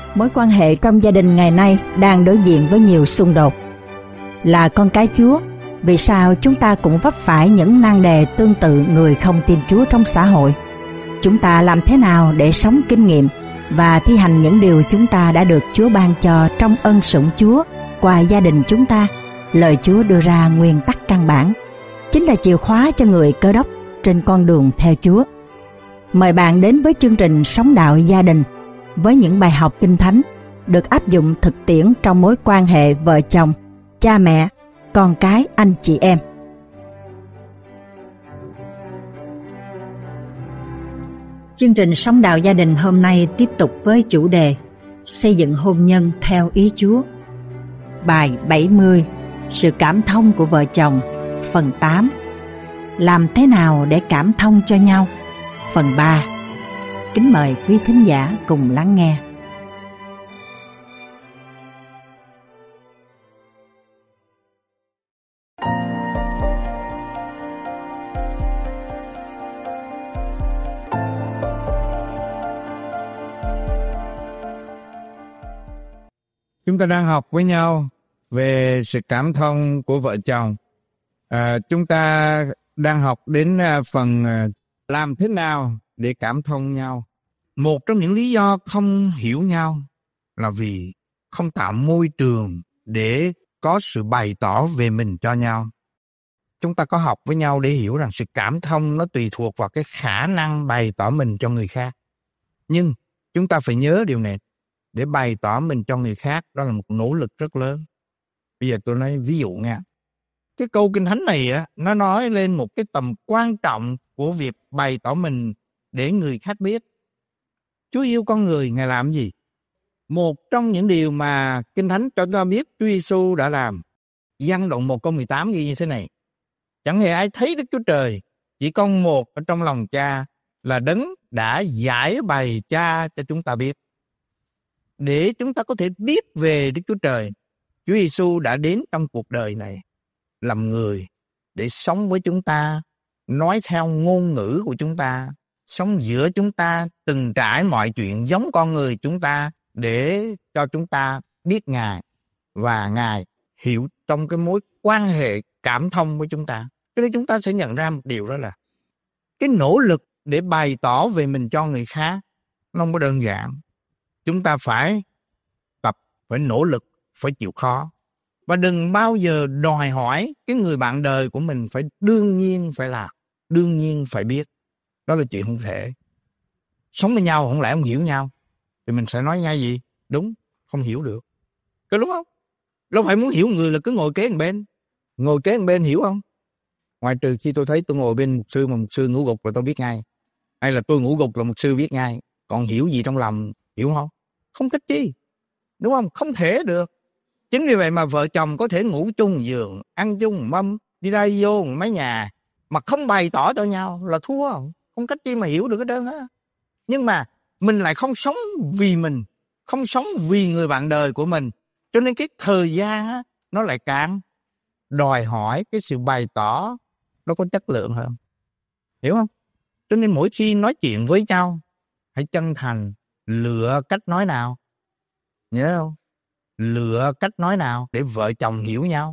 Mối quan hệ trong gia đình ngày nay đang đối diện với nhiều xung đột. Là con cái Chúa, vì sao chúng ta cũng vấp phải những nan đề tương tự người không tin Chúa trong xã hội? Chúng ta làm thế nào để sống kinh nghiệm và thi hành những điều chúng ta đã được Chúa ban cho trong ân sủng Chúa qua gia đình chúng ta? Lời Chúa đưa ra nguyên tắc căn bản, chính là chìa khóa cho người Cơ Đốc trên con đường theo Chúa. Mời bạn đến với chương trình Sống Đạo Gia Đình với những bài học Kinh Thánh được áp dụng thực tiễn trong mối quan hệ vợ chồng, cha mẹ, con cái, anh chị em. Chương trình Sống Đạo Gia Đình hôm nay tiếp tục với chủ đề Xây dựng hôn nhân theo ý Chúa. Bài 70, Sự cảm thông của vợ chồng, phần 8. Làm thế nào để cảm thông cho nhau, phần 3. Kính mời quý thính giả cùng lắng nghe. Chúng ta đang học với nhau về sự cảm thông của vợ chồng. Chúng ta đang học đến phần làm thế nào để cảm thông nhau. Một trong những lý do không hiểu nhau là vì không tạo môi trường để có sự bày tỏ về mình cho nhau. Chúng ta có học với nhau để hiểu rằng sự cảm thông nó tùy thuộc vào cái khả năng bày tỏ mình cho người khác. Nhưng chúng ta phải nhớ điều này, để bày tỏ mình cho người khác đó là một nỗ lực rất lớn. Bây giờ tôi nói ví dụ nha. Cái câu Kinh Thánh này nó nói lên một cái tầm quan trọng của việc bày tỏ mình để người khác biết. Chúa yêu con người, Ngài làm gì? Một trong những điều mà Kinh Thánh cho chúng ta biết Chúa Giêsu đã làm. Giăng đoạn 1 câu 18 ghi như thế này: Chẳng hề ai thấy Đức Chúa Trời, chỉ con một ở trong lòng Cha, là Đấng đã giải bày Cha cho chúng ta biết. Để chúng ta có thể biết về Đức Chúa Trời, Chúa Giêsu đã đến trong cuộc đời này làm người để sống với chúng ta, nói theo ngôn ngữ của chúng ta, sống giữa chúng ta, từng trải mọi chuyện giống con người chúng ta để cho chúng ta biết Ngài và Ngài hiểu trong cái mối quan hệ cảm thông với chúng ta. Cho nên chúng ta sẽ nhận ra một điều, đó là cái nỗ lực để bày tỏ về mình cho người khác nó không có đơn giản. Chúng ta phải tập, phải nỗ lực, phải chịu khó. Và đừng bao giờ đòi hỏi cái người bạn đời của mình phải đương nhiên phải làm, đương nhiên phải biết. Đó là chuyện không thể. Sống với nhau không lẽ không hiểu nhau thì mình sẽ nói ngay gì? Đúng, không hiểu được. Có đúng không? Đâu phải muốn hiểu người là cứ ngồi kế một bên. Ngồi kế một bên hiểu không? Ngoài trừ khi tôi thấy tôi ngồi bên mục sư mà mục sư ngủ gục là tôi biết ngay. Hay là tôi ngủ gục là mục sư biết ngay. Còn hiểu gì trong lòng, hiểu không? Không cách chi. Đúng không? Không thể được. Chính vì vậy mà vợ chồng có thể ngủ chung giường, ăn chung mâm, đi ra vô mái nhà mà không bày tỏ cho nhau là thua. Không cách chi mà hiểu được cái đơn á. Nhưng mà mình lại không sống vì mình, không sống vì người bạn đời của mình. Cho nên cái thời gian á, nó lại càng đòi hỏi cái sự bày tỏ nó có chất lượng hơn. Hiểu không? Cho nên mỗi khi nói chuyện với nhau, hãy chân thành, lựa cách nói nào. Nhớ không? Lựa cách nói nào để vợ chồng hiểu nhau.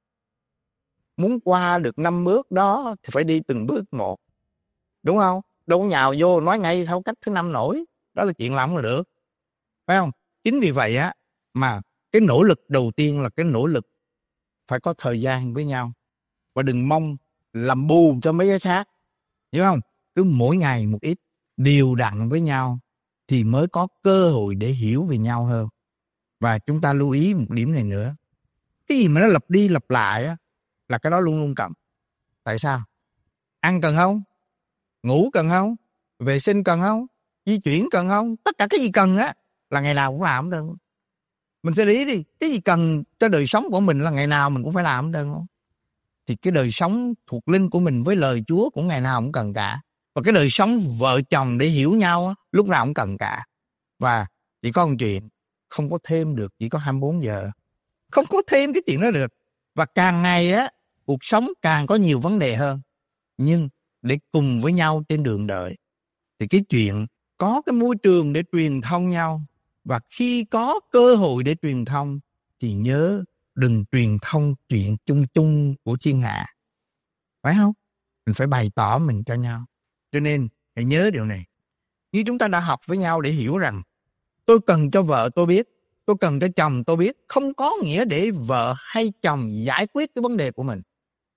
Muốn qua được 5 bước đó thì phải đi từng bước một. Đúng không? Đâu có nhào vô nói ngay theo cách thứ 5 nổi. Đó là chuyện làm là được. Phải không? Chính vì vậy á mà cái nỗ lực đầu tiên là cái nỗ lực phải có thời gian với nhau. Và đừng mong làm bù cho mấy cái khác. Hiểu không? Cứ mỗi ngày một ít, đều đặn với nhau thì mới có cơ hội để hiểu về nhau hơn. Và chúng ta lưu ý một điểm này nữa. Cái gì mà nó lặp đi lặp lại á, là cái đó luôn luôn cần. Tại sao? Ăn cần không? Ngủ cần không? Vệ sinh cần không? Di chuyển cần không? Tất cả cái gì cần á là ngày nào cũng làm được. Mình sẽ để ý đi. Cái gì cần cho đời sống của mình là ngày nào mình cũng phải làm được không? Thì cái đời sống thuộc linh của mình với lời Chúa cũng ngày nào cũng cần cả. Và cái đời sống vợ chồng để hiểu nhau á, lúc nào cũng cần cả. Và chỉ có một chuyện, không có thêm được, chỉ có 24 giờ. Không có thêm cái chuyện đó được. Và càng ngày á, cuộc sống càng có nhiều vấn đề hơn. Nhưng để cùng với nhau trên đường đời, thì cái chuyện có cái môi trường để truyền thông nhau Và khi có cơ hội để truyền thông thì nhớ đừng truyền thông chuyện chung chung của thiên hạ. Phải không? Mình phải bày tỏ mình cho nhau. Cho nên hãy nhớ điều này. Như chúng ta đã học với nhau để hiểu rằng tôi cần cho vợ tôi biết, tôi cần cho chồng tôi biết, không có nghĩa để vợ hay chồng giải quyết cái vấn đề của mình.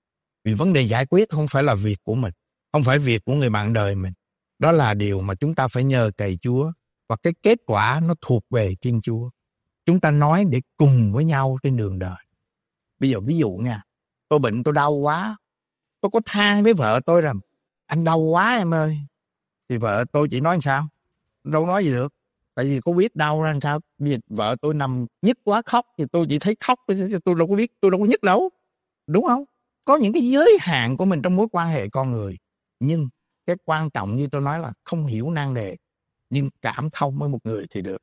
Vì vấn đề giải quyết không phải là việc của mình, không phải việc của người bạn đời mình. Đó là điều mà chúng ta phải nhờ cậy Chúa. Và cái kết quả nó thuộc về Thiên Chúa. Chúng ta nói để cùng với nhau trên đường đời. Bây giờ ví dụ nha, tôi bệnh tôi đau quá, tôi có than với vợ tôi rằng anh đau quá em ơi. Thì vợ tôi chỉ nói làm sao? Đâu nói gì được. Tại vì có biết đau ra làm sao. Vì vợ tôi nằm nhức quá khóc thì tôi chỉ thấy khóc, tôi đâu có biết, tôi đâu có nhức đâu. Đúng không? Có những cái giới hạn của mình trong mối quan hệ con người. Nhưng cái quan trọng như tôi nói là không hiểu nan đề, nhưng cảm thông với một người thì được.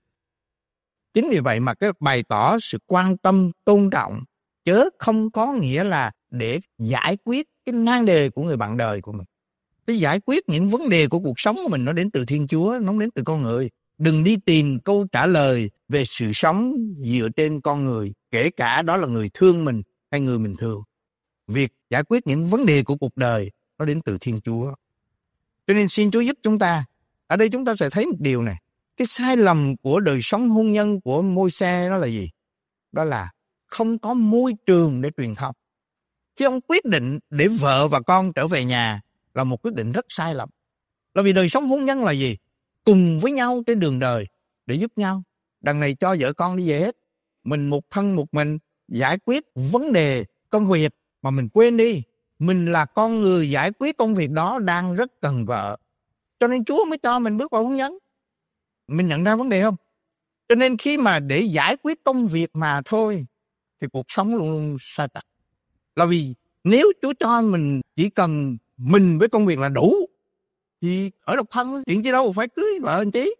Chính vì vậy mà cái bày tỏ sự quan tâm, tôn trọng, chớ không có nghĩa là để giải quyết cái nan đề của người bạn đời của mình. Để giải quyết những vấn đề của cuộc sống của mình, nó đến từ Thiên Chúa, nó đến từ con người. Đừng đi tìm câu trả lời về sự sống dựa trên con người, kể cả đó là người thương mình hay người mình thương. Việc giải quyết những vấn đề của cuộc đời nó đến từ Thiên Chúa. Cho nên xin Chúa giúp chúng ta. Ở đây chúng ta sẽ thấy một điều này. Cái sai lầm của đời sống hôn nhân của Môi-se đó là gì? Đó là không có môi trường để truyền thông. Khi ông quyết định để vợ và con trở về nhà là một quyết định rất sai lầm. Là vì đời sống hôn nhân là gì? Cùng với nhau trên đường đời để giúp nhau. Đằng này cho vợ con đi về hết. Mình một thân một mình giải quyết vấn đề công việc mà mình quên đi. Mình là con người giải quyết công việc đó đang rất cần vợ. Cho nên Chúa mới cho mình bước vào hôn nhân. Mình nhận ra vấn đề không? Cho nên khi mà để giải quyết công việc mà thôi thì cuộc sống luôn luôn sai trật. Là vì nếu Chúa cho mình chỉ cần mình với công việc là đủ thì ở độc thân chuyện chi đâu phải cưới vợ anh chí.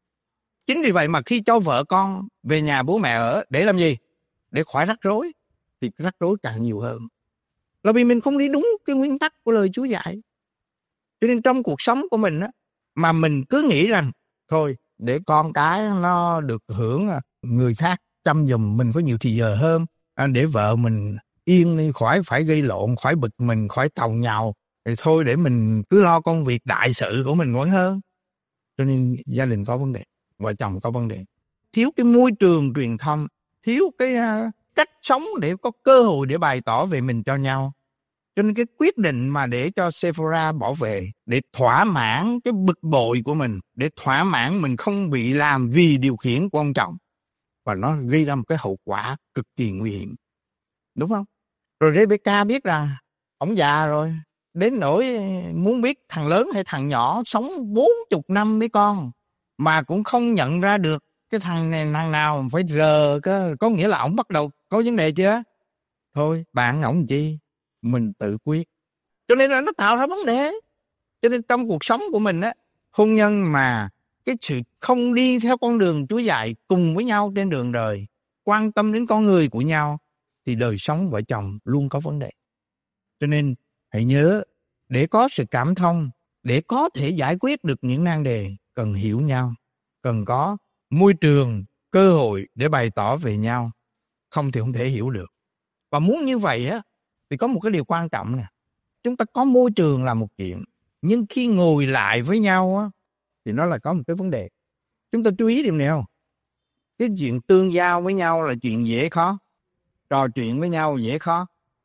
Chính vì vậy mà khi cho vợ con về nhà bố mẹ ở để làm gì? Để khỏi rắc rối thì rắc rối càng nhiều hơn. Là vì mình không đi đúng cái nguyên tắc của lời Chúa dạy. Cho nên trong cuộc sống của mình á, mà mình cứ nghĩ rằng thôi để con cái nó được hưởng người khác chăm giùm, mình có nhiều thì giờ hơn, để vợ mình yên đi, khỏi phải gây lộn, khỏi bực mình, khỏi tàu nhào, thì thôi để mình cứ lo công việc đại sự của mình vẫn hơn. Cho nên gia đình có vấn đề, vợ chồng có vấn đề, thiếu cái môi trường truyền thông, thiếu cái cách sống để có cơ hội để bày tỏ về mình cho nhau. Cho nên cái quyết định mà để cho Sephora bỏ về, để thỏa mãn cái bực bội của mình, để thỏa mãn mình không bị làm vì điều khiển của ông chồng, và nó gây ra một cái hậu quả cực kỳ nguy hiểm. Đúng không? Rồi Rebecca biết rằng ông già rồi, đến nỗi muốn biết thằng lớn hay thằng nhỏ sống 40 năm với con mà cũng không nhận ra được cái thằng này thằng nào phải rờ, có nghĩa là ổng bắt đầu có vấn đề chưa? Thôi bạn ổng chi, mình tự quyết. Cho nên là nó tạo ra vấn đề. Cho nên trong cuộc sống của mình á, hôn nhân mà cái sự không đi theo con đường Chúa dạy cùng với nhau trên đường đời, quan tâm đến con người của nhau, thì đời sống vợ chồng luôn có vấn đề. Cho nên hãy nhớ, để có sự cảm thông, để có thể giải quyết được những nan đề, cần hiểu nhau, cần có môi trường, cơ hội để bày tỏ về nhau. Không thì không thể hiểu được. Và muốn như vậy á, thì có một cái điều quan trọng nè. Chúng ta có môi trường là một chuyện, nhưng khi ngồi lại với nhau á, thì nó là có một cái vấn đề. Chúng ta chú ý điểm này không? Cái chuyện tương giao với nhau là chuyện dễ khó. Trò chuyện với nhau dễ khó.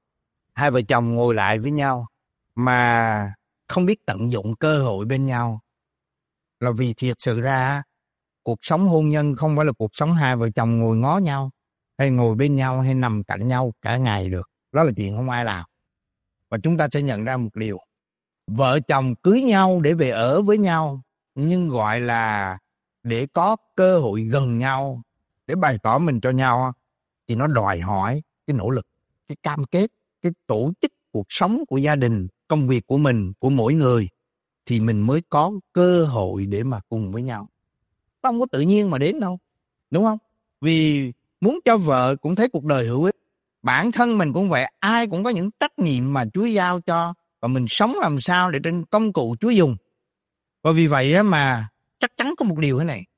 Hai vợ chồng ngồi lại với nhau mà không biết tận dụng cơ hội bên nhau. Là vì thiệt sự ra cuộc sống hôn nhân không phải là cuộc sống hai vợ chồng ngồi ngó nhau, hay ngồi bên nhau, hay nằm cạnh nhau cả ngày được. Đó là chuyện không ai làm. Và chúng ta sẽ nhận ra một điều. Vợ chồng cưới nhau để về ở với nhau, nhưng gọi là để có cơ hội gần nhau, để bày tỏ mình cho nhau, thì nó đòi hỏi cái nỗ lực, cái cam kết, cái tổ chức cuộc sống của gia đình, công việc của mình, của mỗi người, thì mình mới có cơ hội để mà cùng với nhau. Không có tự nhiên mà đến đâu, đúng không? Vì muốn cho vợ cũng thấy cuộc đời hữu ích, bản thân mình cũng vậy, ai cũng có những trách nhiệm mà Chúa giao cho, và mình sống làm sao để trên công cụ Chúa dùng. Và vì vậy mà chắc chắn có một điều thế này,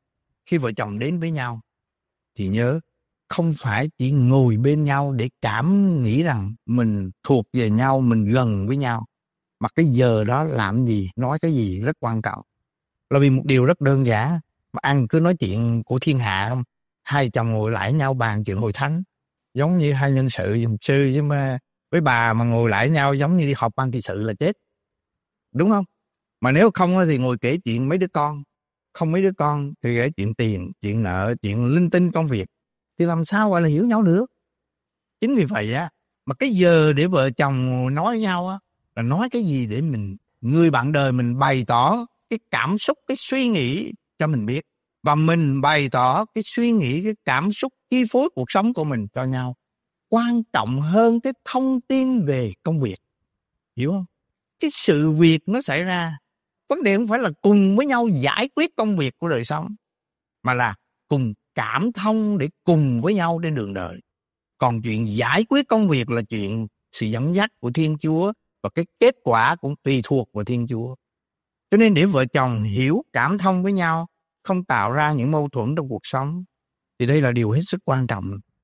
khi vợ chồng đến với nhau thì nhớ không phải chỉ ngồi bên nhau để cảm nghĩ rằng mình thuộc về nhau, mình gần với nhau. Mà cái giờ đó làm gì, nói cái gì rất quan trọng. Là vì một điều rất đơn giản, mà ăn cứ nói chuyện của thiên hạ không? Hai chồng ngồi lại nhau bàn chuyện hội thánh, giống như hai nhân sự, mục sư với bà mà ngồi lại nhau giống như đi họp ban trị sự là chết. Đúng không? Mà nếu không thì ngồi kể chuyện mấy đứa con. Không mấy đứa con thì kể chuyện tiền, chuyện nợ, chuyện linh tinh công việc. Thì làm sao gọi là hiểu nhau được? Chính vì vậy á, mà cái giờ để vợ chồng nói với nhau á, là nói cái gì để người bạn đời mình bày tỏ cái cảm xúc, cái suy nghĩ cho mình biết. Và mình bày tỏ cái suy nghĩ, cái cảm xúc chi phối cuộc sống của mình cho nhau. Quan trọng hơn cái thông tin về công việc. Hiểu không? Cái sự việc nó xảy ra, vấn đề không phải là cùng với nhau giải quyết công việc của đời sống, mà là cùng cảm thông để cùng với nhau trên đường đời. Còn chuyện giải quyết công việc là chuyện sự dẫn dắt của Thiên Chúa, và cái kết quả cũng tùy thuộc vào Thiên Chúa. Cho nên để vợ chồng hiểu, cảm thông với nhau, không tạo ra những mâu thuẫn trong cuộc sống, thì đây là điều hết sức quan trọng.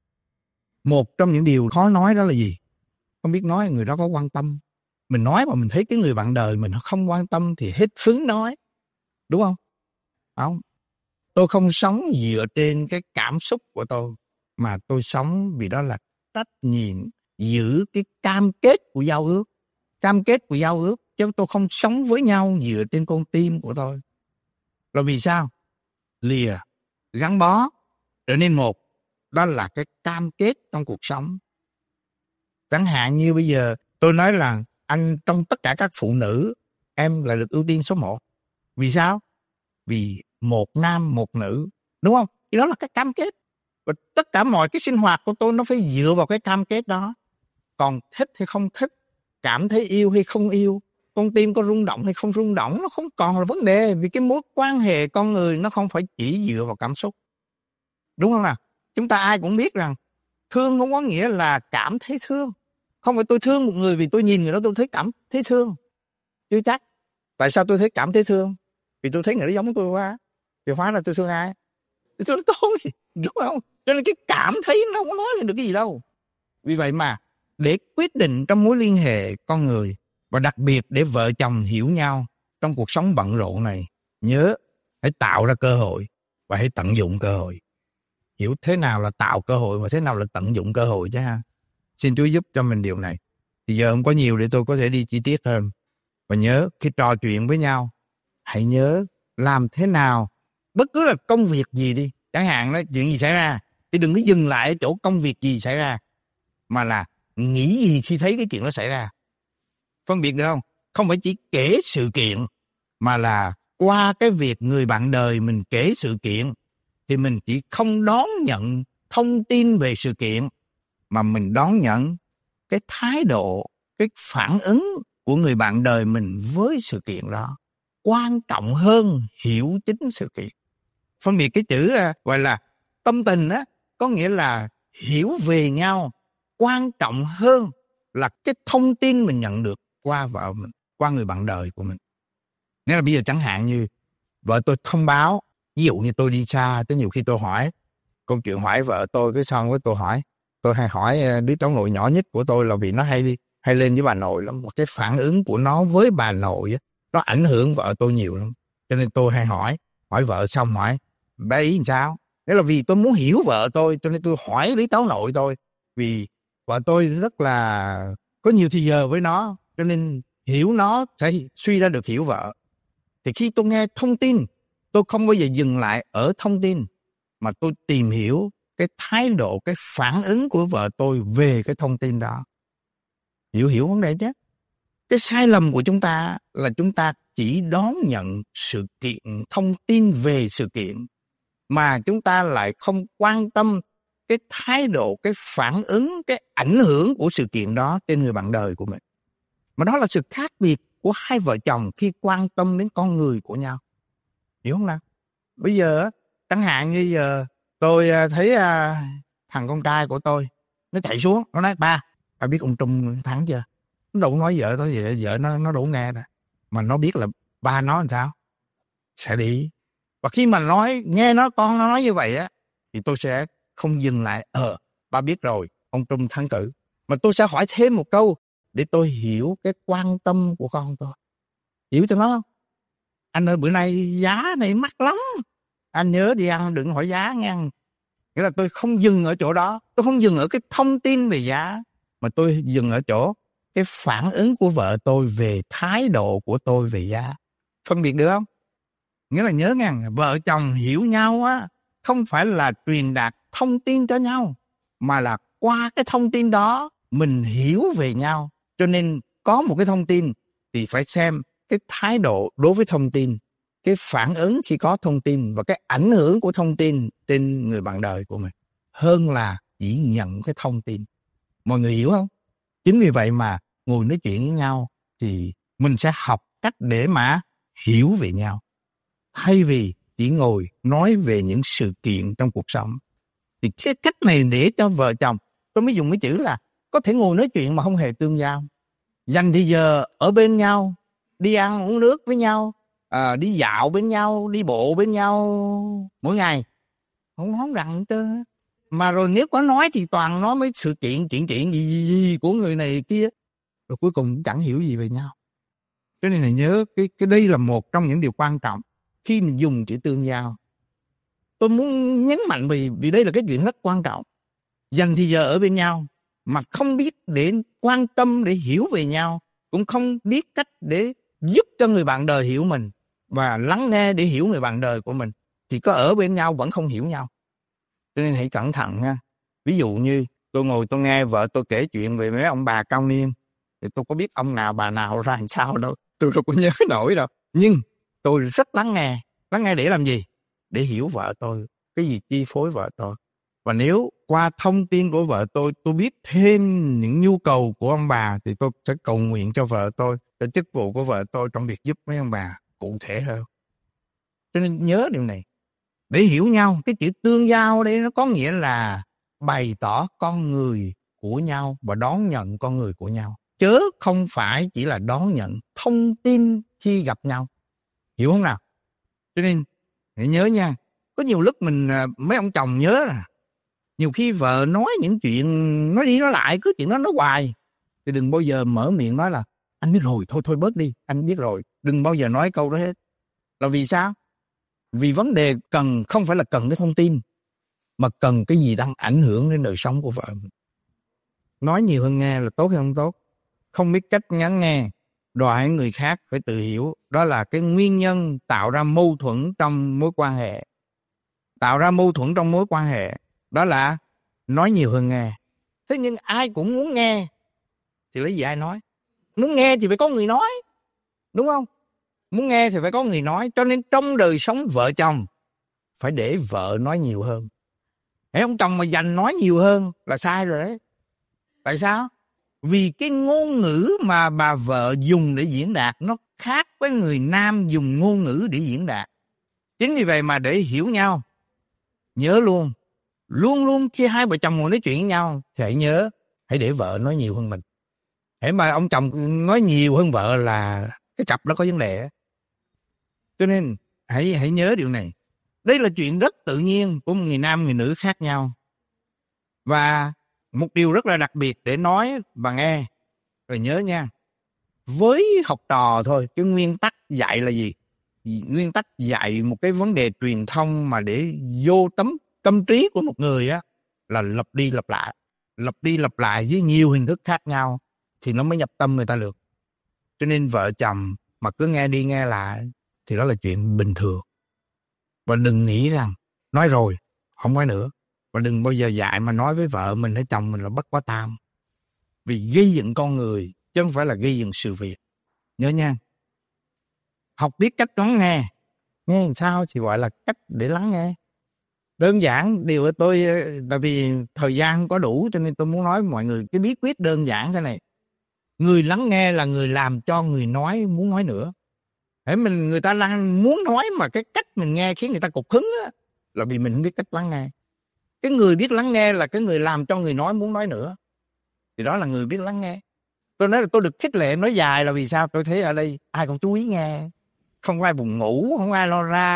Một trong những điều khó nói đó là gì? Không biết nói người đó có quan tâm. Mình nói mà mình thấy cái người bạn đời mình không quan tâm thì hết phứng nói. Đúng không? Không. Tôi không sống dựa trên cái cảm xúc của tôi, mà tôi sống vì đó là trách nhiệm giữ cái cam kết của giao ước. Cam kết của giao ước, chứ tôi không sống với nhau dựa trên con tim của tôi. Rồi vì sao? Lìa, gắn bó, trở nên một. Đó là cái cam kết trong cuộc sống. Chẳng hạn như bây giờ tôi nói là anh trong tất cả các phụ nữ, em là được ưu tiên số 1. Vì sao? Vì một nam một nữ, đúng không? Thì đó là cái cam kết. Và tất cả mọi cái sinh hoạt của tôi nó phải dựa vào cái cam kết đó. Còn thích hay không thích, cảm thấy yêu hay không yêu, con tim có rung động hay không rung động, nó không còn là vấn đề. Vì cái mối quan hệ con người nó không phải chỉ dựa vào cảm xúc. Đúng không nào? Chúng ta ai cũng biết rằng thương không có nghĩa là cảm thấy thương. Không phải tôi thương một người vì tôi nhìn người đó tôi thấy cảm thấy thương. Chưa chắc. Tại sao tôi thấy cảm thấy thương? Vì tôi thấy người đó giống tôi quá. Thì hóa ra tôi thương ai? Tôi thương tôi. Đúng không? Cho nên cái cảm thấy nó không có nói lên được cái gì đâu. Vì vậy mà để quyết định trong mối liên hệ con người, và đặc biệt để vợ chồng hiểu nhau trong cuộc sống bận rộn này, nhớ hãy tạo ra cơ hội và hãy tận dụng cơ hội. Hiểu thế nào là tạo cơ hội và thế nào là tận dụng cơ hội chứ ha. Xin Chúa giúp cho mình điều này. Thì giờ không có nhiều để tôi có thể đi chi tiết hơn. Và nhớ khi trò chuyện với nhau, hãy nhớ làm thế nào, bất cứ là công việc gì đi, chẳng hạn đó, chuyện gì xảy ra, thì đừng có dừng lại ở chỗ công việc gì xảy ra, mà là nghĩ gì khi thấy cái chuyện đó xảy ra. Phân biệt được không? Không phải chỉ kể sự kiện, mà là qua cái việc người bạn đời mình kể sự kiện, thì mình chỉ không đón nhận thông tin về sự kiện, mà mình đón nhận cái thái độ, cái phản ứng của người bạn đời mình với sự kiện đó. Quan trọng hơn hiểu chính sự kiện. Phân biệt cái chữ gọi là tâm tình á, có nghĩa là hiểu về nhau, quan trọng hơn là cái thông tin mình nhận được qua vợ mình, qua người bạn đời của mình. Nghĩa là bây giờ chẳng hạn như vợ tôi thông báo, ví dụ như tôi đi xa, tới nhiều khi tôi hỏi câu chuyện, hỏi vợ tôi cái xong với tôi hay hỏi đứa cháu nội nhỏ nhất của tôi, là vì nó hay lên với bà nội lắm. Một cái phản ứng của nó với bà nội á, nó ảnh hưởng vợ tôi nhiều lắm. Cho nên tôi hay hỏi vợ xong hỏi bé ý làm sao. Thế là vì tôi muốn hiểu vợ tôi, cho nên tôi hỏi đứa cháu nội tôi. Vì vợ tôi rất là có nhiều thời giờ với nó, cho nên hiểu nó sẽ suy ra được hiểu vợ. Thì khi tôi nghe thông tin, tôi không bao giờ dừng lại ở thông tin, mà tôi tìm hiểu cái thái độ, cái phản ứng của vợ tôi về cái thông tin đó. Hiểu vấn đề chứ? Cái sai lầm của chúng ta là chúng ta chỉ đón nhận sự kiện, thông tin về sự kiện, mà chúng ta lại không quan tâm cái thái độ, cái phản ứng, cái ảnh hưởng của sự kiện đó trên người bạn đời của mình. Mà đó là sự khác biệt của hai vợ chồng khi quan tâm đến con người của nhau. Hiểu không nào? Bây giờ, chẳng hạn như giờ tôi thấy thằng con trai của tôi, nó chạy xuống, nó nói ba biết ông Trung thắng chưa? Nó đủ nói vợ tôi vậy, vợ nó đủ nghe rồi. Mà nó biết là ba nó làm sao? Sẽ đi. Và khi mà nghe con nó nói như vậy á, thì tôi sẽ không dừng lại. Ba biết rồi, ông Trung thắng cử. Mà tôi sẽ hỏi thêm một câu để tôi hiểu cái quan tâm của con tôi. Hiểu cho nó không? Anh ơi, bữa nay giá này mắc lắm. Anh nhớ đi ăn đừng hỏi giá nghe. Nghĩa là tôi không dừng ở chỗ đó. Tôi không dừng ở cái thông tin về giá. Mà tôi dừng ở chỗ cái phản ứng của vợ tôi về thái độ của tôi về giá. Phân biệt được không? Nghĩa là nhớ nghe, vợ chồng hiểu nhau á, không phải là truyền đạt thông tin cho nhau, mà là qua cái thông tin đó mình hiểu về nhau. Cho nên có một cái thông tin thì phải xem cái thái độ đối với thông tin, cái phản ứng khi có thông tin và cái ảnh hưởng của thông tin trên người bạn đời của mình, hơn là chỉ nhận cái thông tin. Mọi người hiểu không? Chính vì vậy mà ngồi nói chuyện với nhau thì mình sẽ học cách để mà hiểu về nhau, thay vì chỉ ngồi nói về những sự kiện trong cuộc sống. Thì cái cách này để cho vợ chồng, tôi mới dùng cái chữ là có thể ngồi nói chuyện mà không hề tương giao. Dành thì giờ ở bên nhau, đi ăn uống nước với nhau, đi dạo bên nhau, đi bộ bên nhau mỗi ngày. Không nói rằng trơn. Mà rồi nếu có nói thì toàn nói mấy sự kiện gì của người này kia. Rồi cuối cùng chẳng hiểu gì về nhau. Cho nên là nhớ cái đây là một trong những điều quan trọng khi mình dùng chữ tương giao. Tôi muốn nhấn mạnh vì đây là cái chuyện rất quan trọng. Dành thì giờ ở bên nhau mà không biết để quan tâm, để hiểu về nhau, cũng không biết cách để giúp cho người bạn đời hiểu mình và lắng nghe để hiểu người bạn đời của mình, thì có ở bên nhau vẫn không hiểu nhau. Cho nên hãy cẩn thận nha. Ví dụ như tôi ngồi tôi nghe vợ tôi kể chuyện về mấy ông bà cao niên, thì tôi có biết ông nào bà nào ra làm sao đâu, tôi đâu có nhớ nổi đâu. Nhưng tôi rất lắng nghe để làm gì? Để hiểu vợ tôi, cái gì chi phối vợ tôi. Và nếu qua thông tin của vợ tôi biết thêm những nhu cầu của ông bà, thì tôi sẽ cầu nguyện cho vợ tôi, cho chức vụ của vợ tôi trong việc giúp mấy ông bà cụ thể hơn. Cho nên nhớ điều này. Để hiểu nhau, cái chữ tương giao đây nó có nghĩa là bày tỏ con người của nhau và đón nhận con người của nhau. Chớ không phải chỉ là đón nhận thông tin khi gặp nhau. Hiểu không nào? Cho nên hãy nhớ nha. Có nhiều lúc mấy ông chồng nhớ là nhiều khi vợ nói những chuyện nói đi nói lại, cứ chuyện đó nói hoài, thì đừng bao giờ mở miệng nói là anh biết rồi, thôi bớt đi, anh biết rồi. Đừng bao giờ nói câu đó hết. Là vì sao? Vì vấn đề cần không phải là cần cái thông tin, mà cần cái gì đang ảnh hưởng đến đời sống của vợ mình. Nói nhiều hơn nghe là tốt hay không tốt? Không biết cách lắng nghe, đòi hỏi người khác phải tự hiểu. Đó là cái nguyên nhân tạo ra mâu thuẫn trong mối quan hệ. Đó là nói nhiều hơn nghe. Thế nhưng ai cũng muốn nghe, thì lấy gì ai nói? Muốn nghe thì phải có người nói, đúng không? Muốn nghe thì phải có người nói. Cho nên trong đời sống vợ chồng phải để vợ nói nhiều hơn. Hãy ông chồng mà dành nói nhiều hơn là sai rồi đấy. Tại sao? Vì cái ngôn ngữ mà bà vợ dùng để diễn đạt nó khác với người nam dùng ngôn ngữ để diễn đạt. Chính vì vậy mà để hiểu nhau, nhớ luôn khi hai vợ chồng ngồi nói chuyện với nhau thì hãy nhớ, hãy để vợ nói nhiều hơn mình. Hãy mà ông chồng nói nhiều hơn vợ là cái cặp đó có vấn đề. Cho nên hãy nhớ điều này. Đây là chuyện rất tự nhiên của một người nam người nữ khác nhau. Và một điều rất là đặc biệt để nói và nghe. Rồi nhớ nha, với học trò thôi, cái nguyên tắc dạy là gì? Nguyên tắc dạy một cái vấn đề truyền thông mà để vô tâm trí của một người á, là lặp đi lặp lại với nhiều hình thức khác nhau thì nó mới nhập tâm người ta được. Cho nên vợ chồng mà cứ nghe đi nghe lại thì đó là chuyện bình thường. Và đừng nghĩ rằng nói rồi không nói nữa. Và đừng bao giờ dạy mà nói với vợ mình hay chồng mình là bất quá tam. Vì gây dựng con người chứ không phải là gây dựng sự việc. Nhớ nha. Học biết cách lắng nghe. Nghe làm sao thì gọi là cách để lắng nghe. Đơn giản điều tôi, tại vì thời gian không có đủ cho nên tôi muốn nói với mọi người cái bí quyết đơn giản thế này. Người lắng nghe là người làm cho người nói muốn nói nữa. Người ta đang muốn nói mà cái cách mình nghe khiến người ta cục hứng á, là vì mình không biết cách lắng nghe. Cái người biết lắng nghe là cái người làm cho người nói muốn nói nữa. Thì đó là người biết lắng nghe. Tôi nói là tôi được khích lệ nói dài là vì sao? Tôi thấy ở đây ai cũng chú ý nghe. Không ai buồn ngủ, không ai lo ra.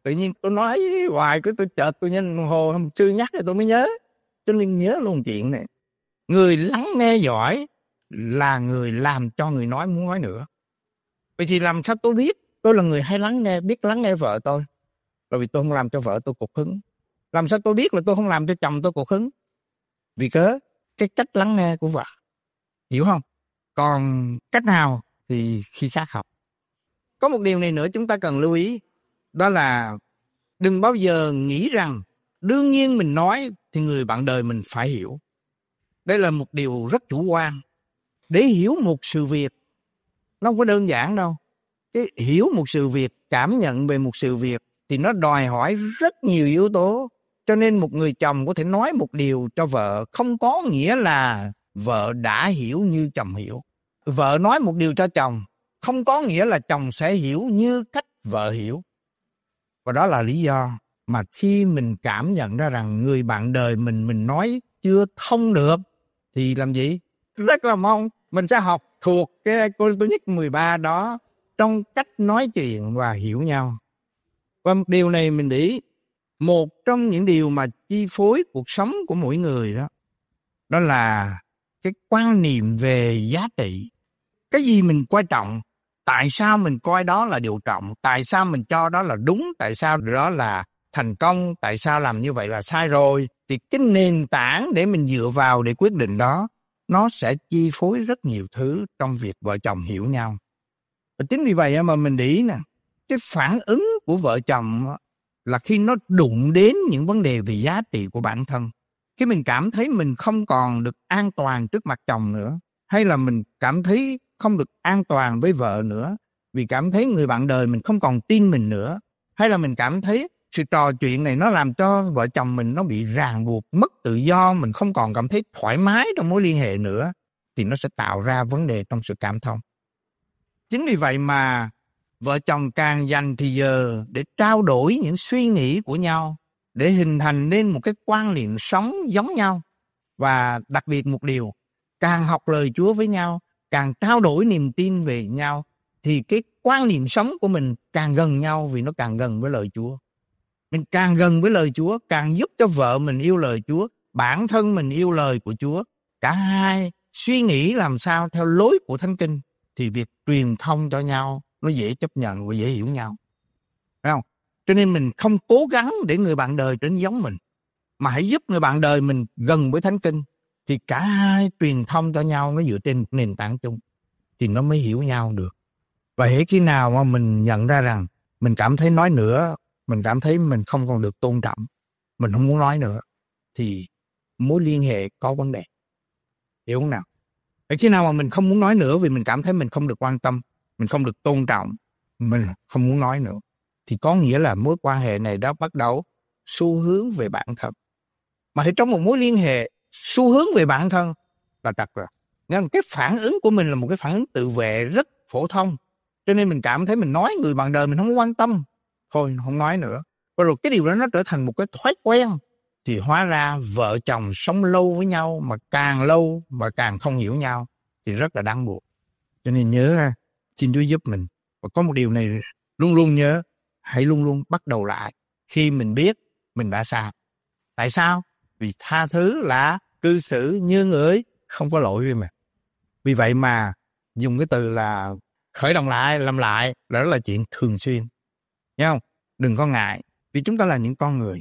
Tự nhiên tôi nói hoài, tôi chợt tôi nhìn đồng hồ sư nhắc thì tôi mới nhớ. Cho nên nhớ luôn chuyện này. Người lắng nghe giỏi là người làm cho người nói muốn nói nữa. Vậy thì làm sao tôi biết tôi là người hay lắng nghe, biết lắng nghe vợ tôi, rồi vì tôi không làm cho vợ tôi cục hứng? Làm sao tôi biết là tôi không làm cho chồng tôi cục hứng? Vì cớ cái cách lắng nghe của vợ. Hiểu không? Còn cách nào thì khi khác học. Có một điều này nữa chúng ta cần lưu ý. Đó là đừng bao giờ nghĩ rằng đương nhiên mình nói thì người bạn đời mình phải hiểu. Đây là một điều rất chủ quan. Để hiểu một sự việc, nó không có đơn giản đâu. Cái hiểu một sự việc, cảm nhận về một sự việc thì nó đòi hỏi rất nhiều yếu tố. Cho nên một người chồng có thể nói một điều cho vợ không có nghĩa là vợ đã hiểu như chồng hiểu. Vợ nói một điều cho chồng không có nghĩa là chồng sẽ hiểu như cách vợ hiểu. Và đó là lý do mà khi mình cảm nhận ra rằng người bạn đời mình nói chưa thông được thì làm gì? Rất là mong mình sẽ học thuộc cái Cô Tô Nhất 13 đó trong cách nói chuyện và hiểu nhau. Và một điều này mình để ý, một trong những điều mà chi phối cuộc sống của mỗi người đó, đó là cái quan niệm về giá trị. Cái gì mình quan trọng, tại sao mình coi đó là điều trọng, tại sao mình cho đó là đúng, tại sao đó là thành công, tại sao làm như vậy là sai rồi. Thì cái nền tảng để mình dựa vào để quyết định đó, nó sẽ chi phối rất nhiều thứ trong việc vợ chồng hiểu nhau. Và chính vì vậy mà mình để ý nè, cái phản ứng của vợ chồng là khi nó đụng đến những vấn đề về giá trị của bản thân. Khi mình cảm thấy mình không còn được an toàn trước mặt chồng nữa, hay là mình cảm thấy không được an toàn với vợ nữa, vì cảm thấy người bạn đời mình không còn tin mình nữa, hay là mình cảm thấy sự trò chuyện này nó làm cho vợ chồng mình nó bị ràng buộc, mất tự do, mình không còn cảm thấy thoải mái trong mối liên hệ nữa, thì nó sẽ tạo ra vấn đề trong sự cảm thông. Chính vì vậy mà vợ chồng càng dành thì giờ để trao đổi những suy nghĩ của nhau, để hình thành nên một cái quan niệm sống giống nhau. Và đặc biệt một điều, càng học lời Chúa với nhau, càng trao đổi niềm tin về nhau, thì cái quan niệm sống của mình càng gần nhau, vì nó càng gần với lời Chúa. Mình càng gần với lời Chúa, càng giúp cho vợ mình yêu lời Chúa, bản thân mình yêu lời của Chúa. Cả hai suy nghĩ làm sao theo lối của Thánh Kinh, thì việc truyền thông cho nhau nó dễ chấp nhận và dễ hiểu nhau. Phải không? Cho nên mình không cố gắng để người bạn đời trở nên giống mình, mà hãy giúp người bạn đời mình gần với Thánh Kinh, thì cả hai truyền thông cho nhau nó dựa trên một nền tảng chung, thì nó mới hiểu nhau được. Và hễ khi nào mà mình nhận ra rằng mình cảm thấy nói nữa, mình cảm thấy mình không còn được tôn trọng, mình không muốn nói nữa, thì mối liên hệ có vấn đề. Hiểu không nào? Hễ khi nào mà mình không muốn nói nữa vì mình cảm thấy mình không được quan tâm, mình không được tôn trọng, mình không muốn nói nữa, thì có nghĩa là mối quan hệ này đã bắt đầu xu hướng về bản thân. Mà thì trong một mối liên hệ xu hướng về bản thân là trật rồi. Nên cái phản ứng của mình là một cái phản ứng tự vệ rất phổ thông. Cho nên mình cảm thấy mình nói người bạn đời mình không quan tâm, thôi không nói nữa. Và rồi cái điều đó nó trở thành một cái thói quen, thì hóa ra vợ chồng sống lâu với nhau, mà càng lâu mà càng không hiểu nhau, thì rất là đáng buồn. Cho nên nhớ, xin Chúa giúp mình. Và có một điều này luôn luôn nhớ, hãy luôn luôn bắt đầu lại khi mình biết mình đã sai. Tại sao? Vì tha thứ là cư xử như người không có lỗi với mình. Vì vậy mà dùng cái từ là khởi động lại, làm lại, đó là chuyện thường xuyên. Nghe không? Đừng có ngại, vì chúng ta là những con người.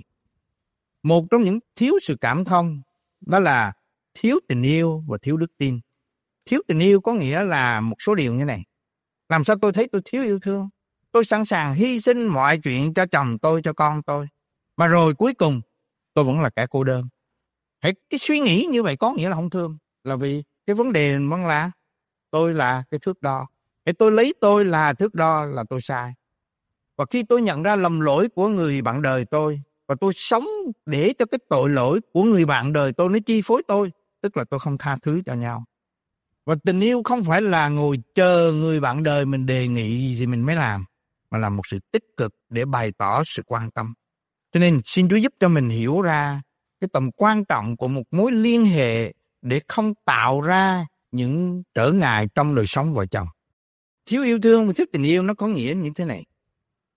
Một trong những thiếu sự cảm thông đó là thiếu tình yêu và thiếu đức tin. Thiếu tình yêu có nghĩa là một số điều như này. Làm sao tôi thấy tôi thiếu yêu thương? Tôi sẵn sàng hy sinh mọi chuyện cho chồng tôi, cho con tôi, mà rồi cuối cùng tôi vẫn là kẻ cô đơn. Cái suy nghĩ như vậy có nghĩa là không thương. Là vì cái vấn đề vẫn là tôi là cái thước đo. Tôi lấy tôi là thước đo là tôi sai. Và khi tôi nhận ra lầm lỗi của người bạn đời tôi, và tôi sống để cho cái tội lỗi của người bạn đời tôi nó chi phối tôi, tức là tôi không tha thứ cho nhau. Và tình yêu không phải là ngồi chờ người bạn đời mình đề nghị gì mình mới làm, mà là một sự tích cực để bày tỏ sự quan tâm. Cho nên xin Chúa giúp cho mình hiểu ra cái tầm quan trọng của một mối liên hệ để không tạo ra những trở ngại trong đời sống vợ chồng. Thiếu yêu thương và thiếu tình yêu nó có nghĩa như thế này.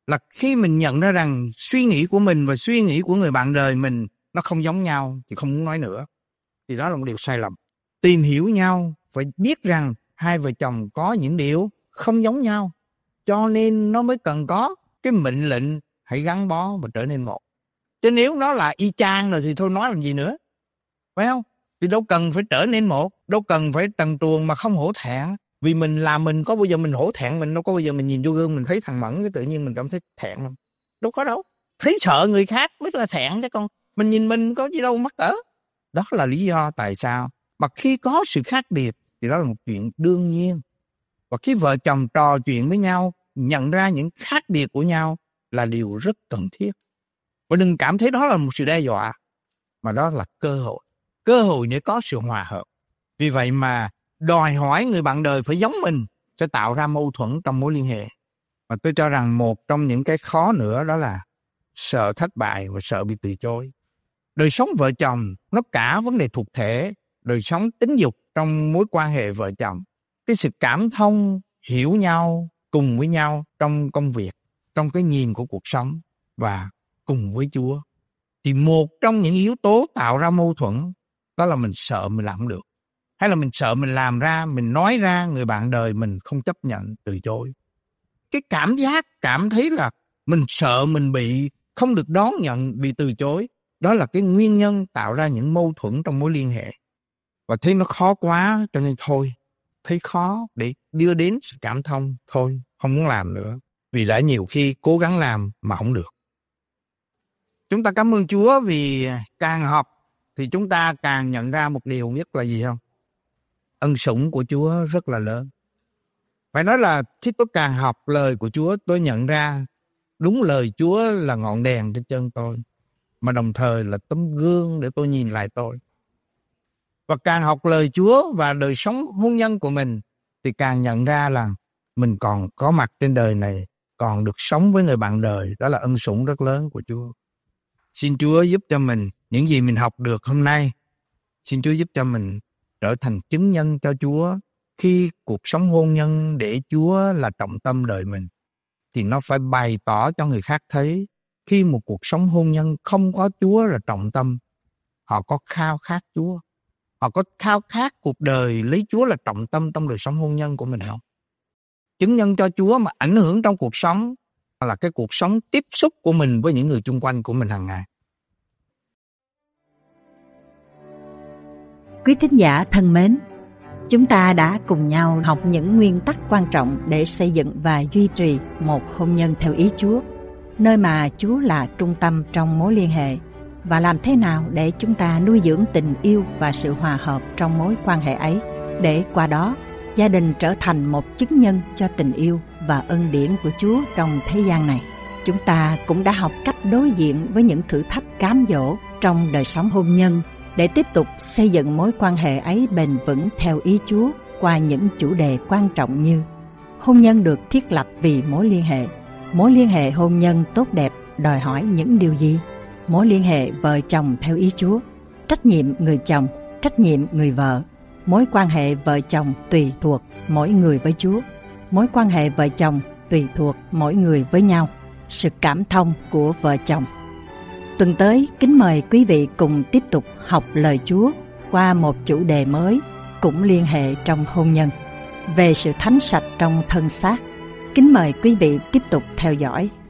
là khi mình nhận ra rằng suy nghĩ của mình và suy nghĩ của người bạn đời mình nó không giống nhau thì không muốn nói nữa. Thì đó là một điều sai lầm. Tìm hiểu nhau, phải biết rằng hai vợ chồng có những điều không giống nhau, cho nên nó mới cần có cái mệnh lệnh hãy gắn bó và trở nên một. Chứ nếu nó là y chang rồi thì thôi nói làm gì nữa, phải không? Thì đâu cần phải trở nên một, đâu cần phải trần truồng mà không hổ thẹn. Vì mình là mình, có bao giờ mình hổ thẹn, mình đâu có bao giờ mình nhìn vô gương mình thấy thằng Mẫn cái tự nhiên mình cảm thấy thẹn không? Đâu có đâu. Thấy sợ người khác mới là thẹn chứ con. Mình nhìn mình có gì đâu mắc cỡ. Đó là lý do tại sao mà khi có sự khác biệt thì đó là một chuyện đương nhiên. Và khi vợ chồng trò chuyện với nhau, nhận ra những khác biệt của nhau là điều rất cần thiết. Và đừng cảm thấy đó là một sự đe dọa, mà đó là cơ hội để có sự hòa hợp. Vì vậy mà đòi hỏi người bạn đời phải giống mình sẽ tạo ra mâu thuẫn trong mối liên hệ. Và tôi cho rằng một trong những cái khó nữa đó là sợ thất bại và sợ bị từ chối. Đời sống vợ chồng nó cả vấn đề thuộc thể, đời sống tính dục trong mối quan hệ vợ chồng, cái sự cảm thông, hiểu nhau cùng với nhau trong công việc, trong cái nhìn của cuộc sống và cùng với Chúa. Thì một trong những yếu tố tạo ra mâu thuẫn đó là mình sợ mình làm không được. Hay là mình sợ mình làm ra, mình nói ra, người bạn đời mình không chấp nhận, từ chối. Cái cảm giác cảm thấy là mình sợ mình bị không được đón nhận, bị từ chối, đó là cái nguyên nhân tạo ra những mâu thuẫn trong mối liên hệ. Và thấy nó khó quá cho nên thôi, thấy khó để đưa đến sự cảm thông, thôi không muốn làm nữa. Vì đã nhiều khi cố gắng làm mà không được. Chúng ta cảm ơn Chúa vì càng học thì chúng ta càng nhận ra một điều nhất là gì không? Ân sủng của Chúa rất là lớn. Phải nói là khi tôi càng học lời của Chúa, tôi nhận ra đúng lời Chúa là ngọn đèn trên chân tôi, mà đồng thời là tấm gương để tôi nhìn lại tôi. Và càng học lời Chúa và đời sống hôn nhân của mình thì càng nhận ra là mình còn có mặt trên đời này, còn được sống với người bạn đời, đó là ân sủng rất lớn của Chúa. Xin Chúa giúp cho mình những gì mình học được hôm nay. Xin Chúa giúp cho mình trở thành chứng nhân cho Chúa. Khi cuộc sống hôn nhân để Chúa là trọng tâm đời mình, thì nó phải bày tỏ cho người khác thấy. Khi một cuộc sống hôn nhân không có Chúa là trọng tâm, họ có khao khát Chúa. Họ có khao khát cuộc đời lấy Chúa là trọng tâm trong đời sống hôn nhân của mình không? Chứng nhân cho Chúa mà ảnh hưởng trong cuộc sống là cái cuộc sống tiếp xúc của mình với những người chung quanh của mình hàng ngày. Quý thính giả thân mến, chúng ta đã cùng nhau học những nguyên tắc quan trọng để xây dựng và duy trì một hôn nhân theo ý Chúa, nơi mà Chúa là trung tâm trong mối liên hệ, và làm thế nào để chúng ta nuôi dưỡng tình yêu và sự hòa hợp trong mối quan hệ ấy, để qua đó gia đình trở thành một chứng nhân cho tình yêu và ân điển của Chúa trong thế gian này. Chúng ta cũng đã học cách đối diện với những thử thách cám dỗ trong đời sống hôn nhân để tiếp tục xây dựng mối quan hệ ấy bền vững theo ý Chúa qua những chủ đề quan trọng như: hôn nhân được thiết lập vì mối liên hệ. Mối liên hệ hôn nhân tốt đẹp đòi hỏi những điều gì? Mối liên hệ vợ chồng theo ý Chúa. Trách nhiệm người chồng, trách nhiệm người vợ. Mối quan hệ vợ chồng tùy thuộc mỗi người với Chúa. Mối quan hệ vợ chồng tùy thuộc mỗi người với nhau. Sự cảm thông của vợ chồng. Tuần tới, kính mời quý vị cùng tiếp tục học lời Chúa qua một chủ đề mới, cũng liên hệ trong hôn nhân, về sự thánh sạch trong thân xác. Kính mời quý vị tiếp tục theo dõi.